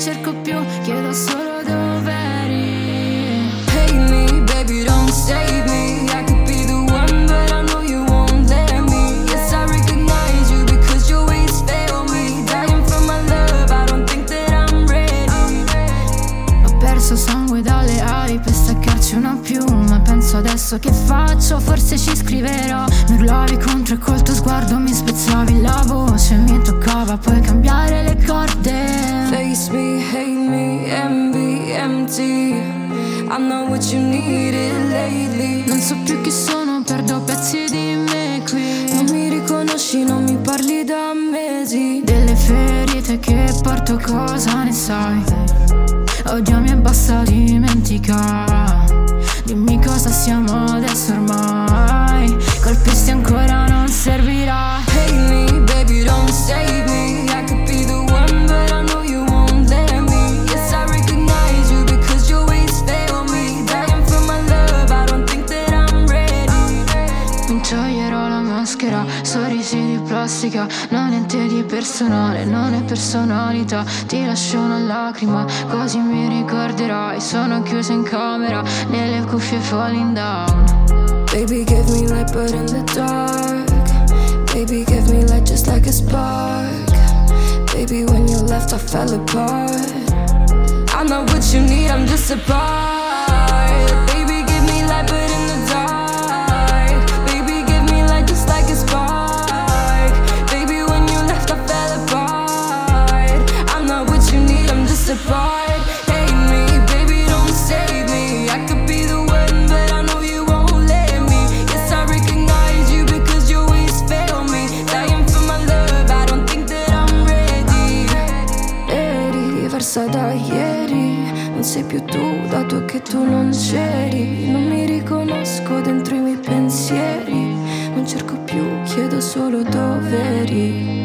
cerco più, chiedo solo dove eri. Hate me, baby, don't save me. I could be the one, but I know you won't let me. Yes, I recognize you because you always fail me. Dying for my love, I don't think that I'm ready. Ho perso sangue dalle ali per staccarci una più, ma penso adesso che faccio, forse ci scriverò. Mi urlavi contro e col tuo sguardo mi spezzavi la voce, mi toccava poi cambiare le corde. Face me, hate me, envy, empty. I'm not what you needed lately. Non so più chi sono, perdo pezzi di me qui. Non mi riconosci, non mi parli da mesi. Delle ferite che porto, cosa ne sai? Odiami e basta dimenticare. Dimmi cosa siamo adesso ormai. Colpisti ancora non servirà. Hate me, baby, don't save me. I could be the one, but I know you won't let me. Yes, I recognize you because you always fail me. Dying for my love, I don't think that I'm ready. Mi toglierò la maschera, sorrisi di plastica. Non è niente di personale, non è personalità. Ti lascio una lacrima, così mi ricorderai. Sono chiusa in camera, nelle cuffie falling down. Baby, give me light but in the dark. Baby, give me light just like a spark. Baby, when you left I fell apart. I'm not what you need, I'm just a part. Baby, give me light but in the dark. Baby, give me light just like a spark. Baby, when you left I fell apart. I'm not what you need, I'm just a part. Hate me, baby, don't save me. I could be the one, but I know you won't let me. Yes, I recognize you because you always fail me. Dying for my love, I don't think that I'm ready. Eri diversa da ieri, non sei più tu, dato che tu non c'eri. Non mi riconosco dentro i miei pensieri. Non cerco più, chiedo solo dove eri.